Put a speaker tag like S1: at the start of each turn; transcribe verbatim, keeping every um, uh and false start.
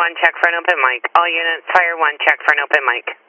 S1: one, check for an open mic. All units, Fire one, check for an open mic.